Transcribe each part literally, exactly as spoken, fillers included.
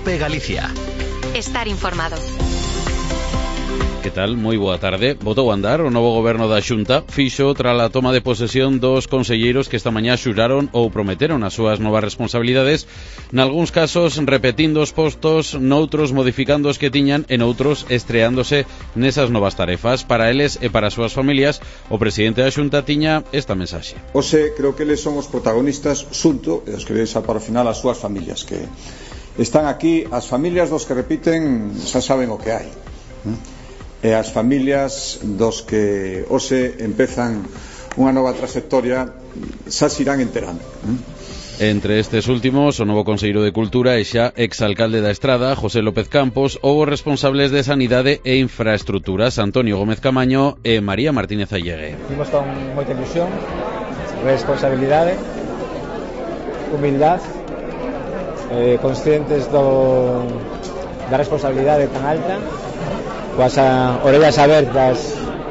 COPE Galicia. Estar informado. Que tal? Moi boa tarde. Botou a andar o novo goberno da Xunta fixo tras a toma de posesión dos conselleiros que esta mañá xuraron ou prometeron as súas novas responsabilidades, nalgúns casos repetindo os postos, noutros modificando os que tiñan e noutros estreándose nesas novas tarefas. Para eles e para as súas familias, o presidente da Xunta tiña esta mensaxe. Ose, creo que eles son os protagonistas xunto, e os que deixa para o final as súas familias, que están aquí, as familias dos que repiten xa saben o que hai. E as familias dos que hoxe empezan unha nova trayectoria xa se irán enterando. Entre estes últimos, o novo conselleiro de Cultura e xa exalcalde da Estrada, José López Campos, ou os responsables de Sanidade e Infraestructuras, Antonio Gómez Camaño e María Martínez Allegue. Vimos con moita ilusión, responsabilidade, humildade, eh, conscientes do, da responsabilidade tan alta, coas a orellas abertas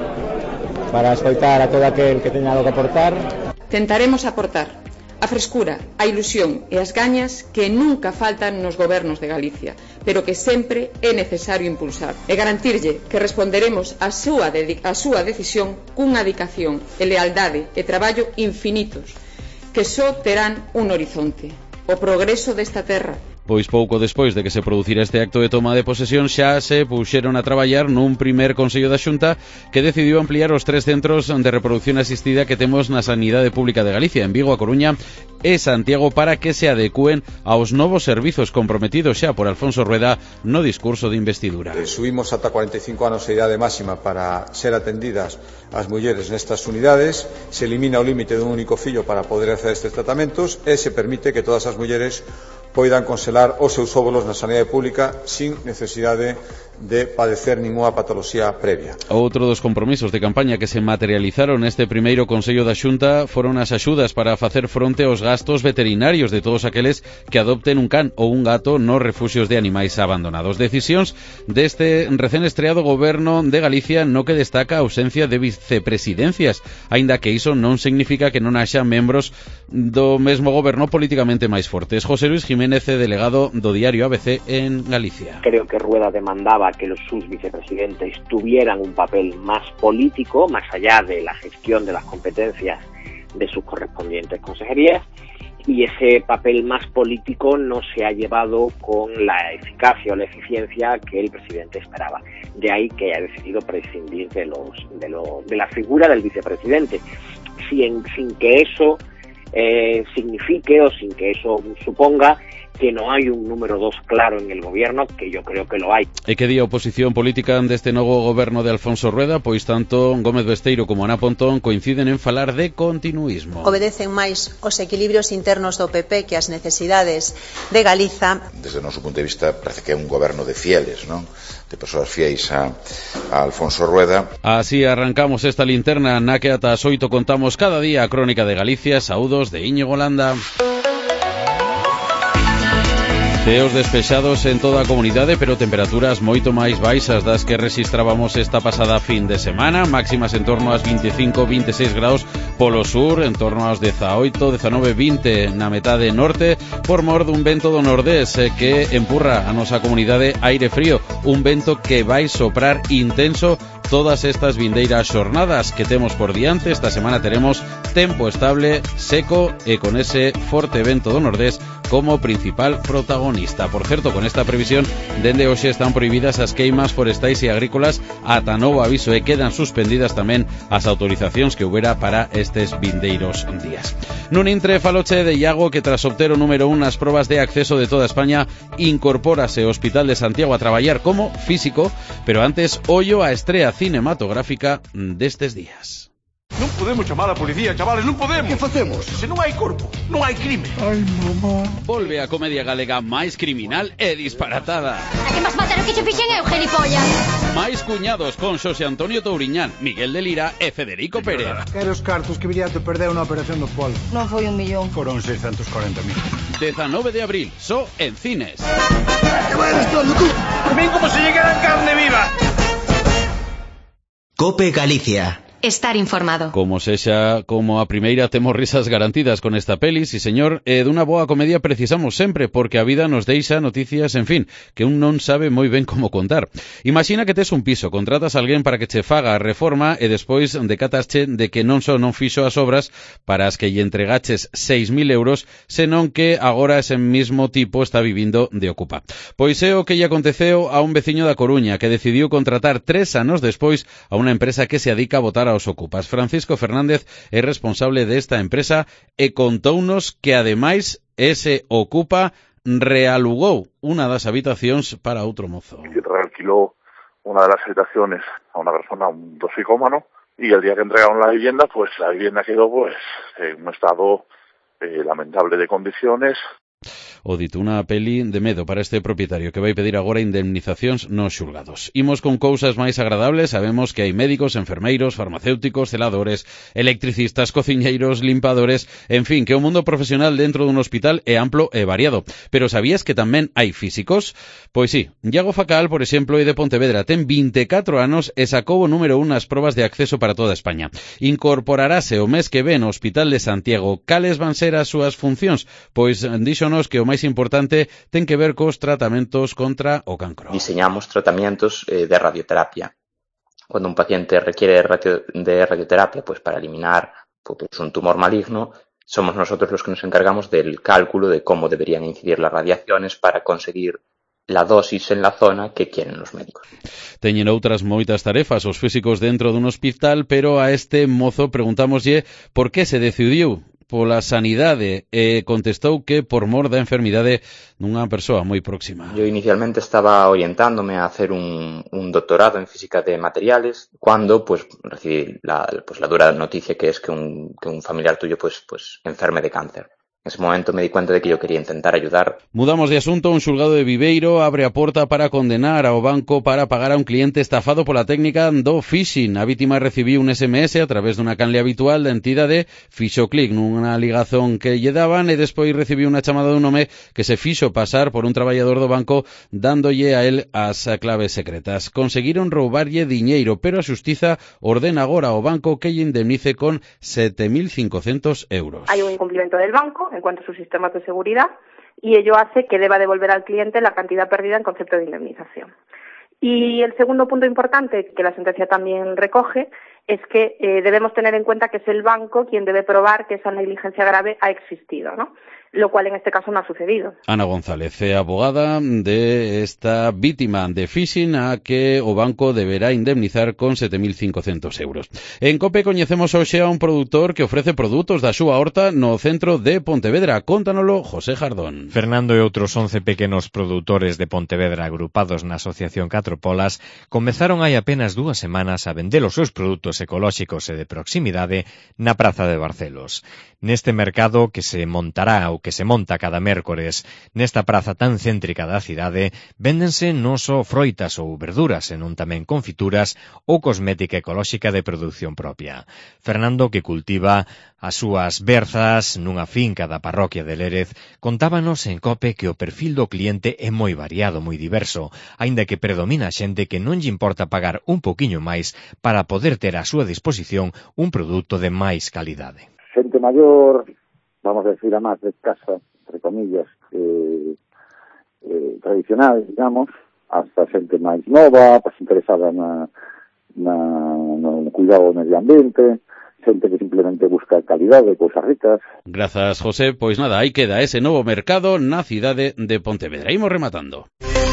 para escoitar a todo aquel que teña algo que aportar. Tentaremos aportar a frescura, a ilusión e as gañas que nunca faltan nos gobernos de Galicia, pero que sempre é necesario impulsar, e garantirlle que responderemos a súa, a súa decisión cunha dedicación e lealdade e traballo infinitos, que só terán un horizonte: o progreso desta terra. Pois pouco despois de que se producira este acto de toma de posesión xa se puxeron a traballar nun primer Consello da Xunta que decidiu ampliar os tres centros de reproducción asistida que temos na Sanidade Pública de Galicia, en Vigo, A Coruña e Santiago, para que se adecúen aos novos servizos comprometidos xa por Alfonso Rueda no discurso de investidura. Eh, subimos ata cuarenta e cinco anos a idade máxima para ser atendidas as mulleres nestas unidades, se elimina o límite dun único fillo para poder hacer estes tratamentos e se permite que todas as mulleres poidan congelar os seus óvulos na sanidade pública sin necesidade de padecer ninguna patoloxía previa. Outro dos compromisos de campaña que se materializaron neste primeiro Consello da Xunta foron as axudas para facer fronte aos gastos veterinarios de todos aqueles que adopten un can ou un gato nos refuxios de animais abandonados. Decisións deste recén estreado goberno de Galicia no que destaca a ausencia de vicepresidencias, aínda que iso non significa que non haxa membros do mesmo goberno políticamente máis fortes. José Luis Jiménez, delegado do diario A B C en Galicia. Creo que Rueda demandaba que los sus vicepresidentes tuvieran un papel más político, más allá de la gestión de las competencias de sus correspondientes consejerías, y ese papel más político no se ha llevado con la eficacia o la eficiencia que el presidente esperaba. De ahí que haya decidido prescindir de los de, lo, de la figura del vicepresidente, sin, sin que eso eh, signifique o sin que eso suponga que no hai un número dos claro en el gobierno, que yo creo que lo hai. E que di a oposición política deste novo goberno de Alfonso Rueda, pois tanto Gómez Besteiro como Ana Pontón coinciden en falar de continuismo. Obedecen máis os equilibrios internos do P P que as necesidades de Galiza. Desde o noso punto de vista parece que é un goberno de fieles, non? De persoas fiéis a, a Alfonso Rueda. Así arrancamos esta linterna na que ata as oito contamos cada día a crónica de Galicia. Saúdos de Íñigo Landa. Ceos despexados en toda a comunidade, pero temperaturas moito máis baixas das que registrábamos esta pasada fin de semana, máximas en torno ás veinticinco a veintiséis graus polo sur, en torno aos dezaoito, dezanove, vinte na metade norte, por mor dun vento do nordés que empurra a nosa comunidade aire frío, un vento que vai soprar intenso todas estas vindeiras xornadas que temos por diante. Esta semana teremos tempo estable, seco e con ese forte vento do nordés como principal protagonista. Por certo, con esta previsión, dende hoxe están prohibidas as queimas forestais e agrícolas ata novo aviso e quedan suspendidas tamén as autorizacións que houbera para estes vindeiros días. Nun intre faloche de Iago que tras obter o número un nas probas de acceso de toda España incorpórase ao Hospital de Santiago a traballar como físico, pero antes ollo a estrea cinematográfica destes días. Non podemos chamar a policía, chavales, non podemos. Que facemos? Se non hai corpo, non hai crime. Ai, mamá. Volve a comedia galega máis criminal e disparatada. A que máis matar o que che fixen é o gilipollas. Máis cuñados con Xosé Antonio Touriñán, Miguel de Lira e Federico Pérez. Quero os cartos que Viriato perdeu na operación do polo. Non foi un millón. Foron seiscentos corenta mil. dezanove de abril, só en cines. Que vai estando tú? Por min como se llegaran carne viva. COPE Galicia. Estar informado. Como sexa, como a primeira temos risas garantidas con esta peli, si señor, e dunha boa comedia precisamos sempre, porque a vida nos deixa noticias, en fin, que un non sabe moi ben como contar. Imagina que tes un piso, contratas a alguén para que che faga a reforma e despois decatasche de que non só non fixo as obras para as que lle entregaches seis mil euros, senón que agora ese mismo tipo está vivindo de ocupa. Pois é o que lle aconteceu a un veciño da Coruña, que decidiu contratar tres anos despois a unha empresa que se adica a botar a os ocupas. Francisco Fernández é responsable desta empresa e contounos que ademais ese ocupa realugou unha das habitacións para outro mozo. Realquiló una de las habitaciones a una persona, un toxicómano, y el día que entregaron la vivienda, pues la vivienda quedó pues en un estado eh, lamentable de condiciones. O dito unha peli de medo para este propietario que vai pedir agora indemnizacións nos xulgados. Imos con cousas máis agradables, sabemos que hai médicos, enfermeiros, farmacéuticos, celadores, electricistas, cociñeiros, limpadores, en fin, que o mundo profesional dentro dun hospital é amplo e variado. Pero sabías que tamén hai físicos? Pois sí, Iago Facal, por exemplo, é de Pontevedra, ten vinte e catro anos e sacou o número un nas probas de acceso para toda España. Incorporarase o mes que ven ao Hospital de Santiago. Cales van ser as súas funcións? Pois díxonos que o máis importante ten que ver cos tratamentos contra o cancro. Diseñamos tratamientos eh, de radioterapia. Cuando un paciente requiere radio, de radioterapia, pues para eliminar pues, un tumor maligno, somos nosotros los que nos encargamos del cálculo de cómo deberían incidir las radiaciones para conseguir la dosis en la zona que quieren los médicos. Teñen outras moitas tarefas os físicos dentro dun hospital, pero a este mozo preguntámoslle por que se decidiu pola sanidade e contestou que por mor da enfermidade dunha persoa moi próxima. Yo inicialmente estaba orientándome a hacer un, un doctorado en física de materiales cuando pues recibí la, pues, la dura noticia que es que un, que un familiar tuyo pues, pues enferme de cáncer. En ese momento me di cuenta de que yo quería intentar ayudar. Mudamos de asunto. Un xulgado de Viveiro abre a porta para condenar ao banco para pagar a un cliente estafado pola técnica do phishing. A vítima recibiu un ese eme ese a través dunha canle habitual da entidade, fixo clic nunha ligazón que lle daban e despois recibiu unha chamada dun home que se fixo pasar por un traballador do banco dándolle a él as claves secretas. Conseguiron roubarlle diñeiro, pero a xustiza ordena agora ao banco que lle indemnice con sete mil cincocentos euros. Hay un incumplimento del banco en cuanto a sus sistemas de seguridad y ello hace que deba devolver al cliente la cantidad perdida en concepto de indemnización. Y el segundo punto importante que la sentencia también recoge es que eh, debemos tener en cuenta que es el banco quien debe probar que esa negligencia grave ha existido, ¿no? Lo cual en este caso no ha sucedido. Ana González é abogada de esta vítima de phishing a que o banco deberá indemnizar con sete mil cincocentos euros. En COPE coñecemos hoxe a un produtor que ofrece produtos da súa horta no centro de Pontevedra. Cóntanolo José Jardón. Fernando e outros once pequenos produtores de Pontevedra agrupados na Asociación Catro Polas comezaron hai apenas dúas semanas a vender os seus produtos ecolóxicos e de proximidade na Praza de Barcelos. Neste mercado que se montará ou que se monta cada mércores nesta praza tan céntrica da cidade, véndense non só froitas ou verduras, senón tamén confituras ou cosmética ecolóxica de produción propia. Fernando, que cultiva as súas berzas nunha finca da parroquia de Lérez, contábanos en COPE que o perfil do cliente é moi variado, moi diverso, aínda que predomina a xente que non lle importa pagar un poquiño máis para poder ter a súa disposición un produto de máis calidade. Xente maior, vamos a decir a máis de casa, entre comillas, eh, eh, tradicional, digamos, hasta xente máis nova, pues interesada na, na, no cuidado do medio ambiente, xente que simplemente busca calidade, cousas ricas. Grazas, José. Pois nada, aí queda ese novo mercado na cidade de Pontevedra. Imos rematando.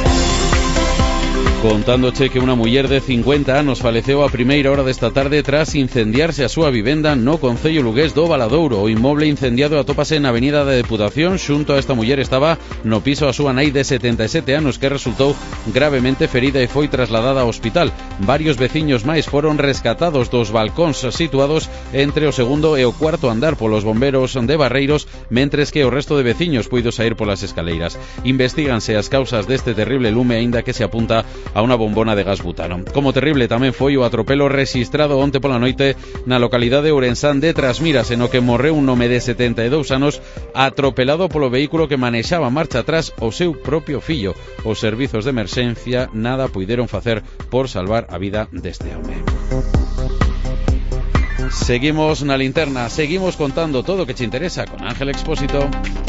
Contándoche que unha muller de cincuenta anos faleceu a primeira hora desta tarde tras incendiarse a súa vivenda no concello lugués do Valadouro. O inmoble incendiado atópase na avenida da Deputación. Xunto a esta muller estaba no piso a súa nai de setenta e sete anos que resultou gravemente ferida e foi trasladada ao hospital. Varios veciños máis foron rescatados dos balcóns situados entre o segundo e o cuarto andar polos bomberos de Barreiros, mentres que o resto de veciños puido sair polas escaleiras. Investíganse as causas deste terrible lume, aínda que se apunta a unha bombona de gas butano. Como terrible tamén foi o atropelo rexistrado onte pola noite na localidade ourensán de Trasmiras, en o que morreu un home de setenta e dous anos atropelado polo vehículo que manexaba marcha atrás o seu propio fillo. Os servizos de emerxencia nada puideron facer por salvar a vida deste home. Seguimos na linterna, seguimos contando todo o que te interesa con Ángel Expósito.